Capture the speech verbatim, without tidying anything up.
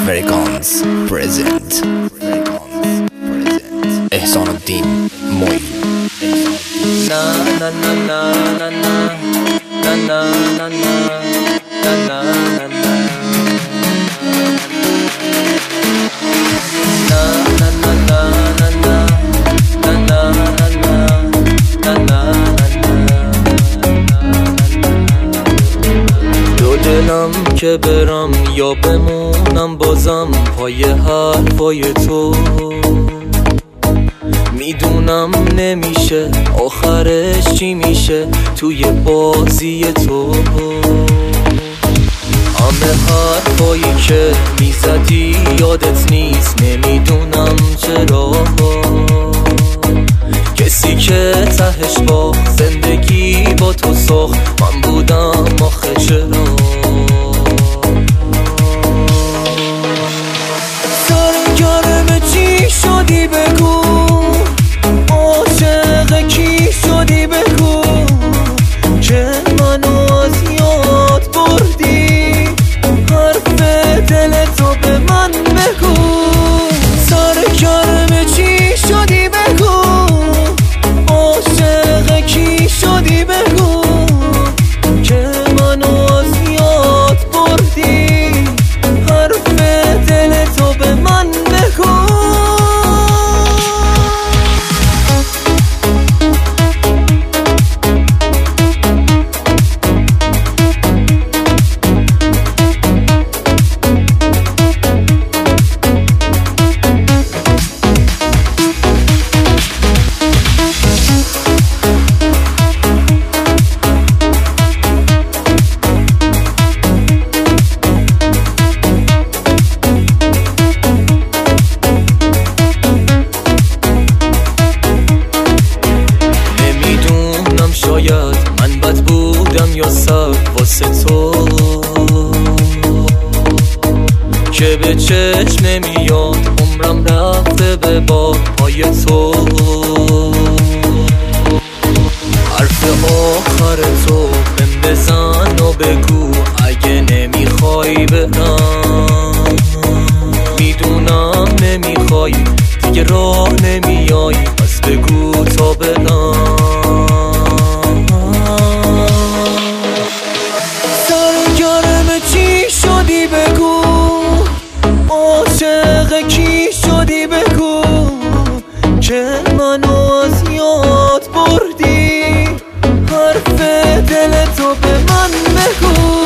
فرکانس پرزنت احسان الدین موین. Na na na na na na na na na na na na na na دو دلم که برم یا بمونم بازم پای حرفای تو، میدونم نمیشه آخرش چی میشه توی بازی تو. همه حرفایی که میزدی یادت نیست، نمیدونم چرا کسی که تهش با زندگی با تو ساخت من بودم آخه چرا. سرگرم چی شدی بگو، عاشق کی شدی بگو که منو از یاد بردی، حرف دل تو به من بگو. سرگرم چی شدی بگو، عاشق کی شدی بگو که منو از یاد بردی، حرف دل تو به من بگو. شاید من بد بودم یا سب واسه تو که به چشم نمیاد عمرم رفته به با پای تو. حرف آخر تو بهم بزن و بگو اگه نمیخوای برم، میدونم نمیخوای دیگه راه نمیای پس بگو تا برم. شدی بگو، عاشق کی شدی بگو که منو از یاد بردی، حرف دل تو به من بگو.